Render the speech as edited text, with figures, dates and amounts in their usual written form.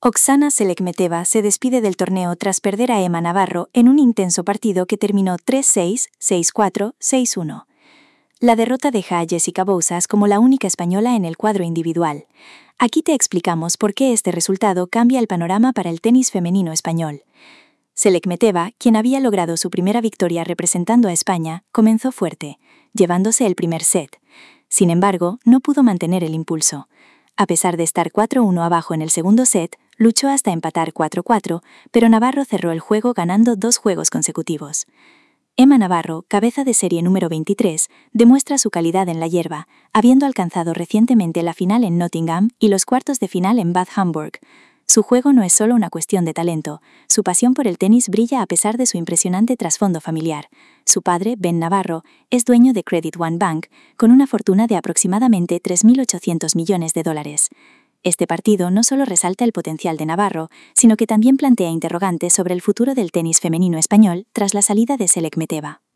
Oksana Selekmeteva se despide del torneo tras perder a Emma Navarro en un intenso partido que terminó 3-6, 6-4, 6-1. La derrota deja a Jessica Bouzas como la única española en el cuadro individual. Aquí te explicamos por qué este resultado cambia el panorama para el tenis femenino español. Selekmeteva, quien había logrado su primera victoria representando a España, comenzó fuerte, llevándose el primer set. Sin embargo, no pudo mantener el impulso. A pesar de estar 4-1 abajo en el segundo set, luchó hasta empatar 4-4, pero Navarro cerró el juego ganando 2 juegos consecutivos. Emma Navarro, cabeza de serie número 23, demuestra su calidad en la hierba, habiendo alcanzado recientemente la final en Nottingham y los cuartos de final en Bad Hamburg. Su juego no es solo una cuestión de talento, su pasión por el tenis brilla a pesar de su impresionante trasfondo familiar. Su padre, Ben Navarro, es dueño de Credit One Bank, con una fortuna de aproximadamente $3.800 millones. Este partido no solo resalta el potencial de Navarro, sino que también plantea interrogantes sobre el futuro del tenis femenino español tras la salida de Selekmeteva.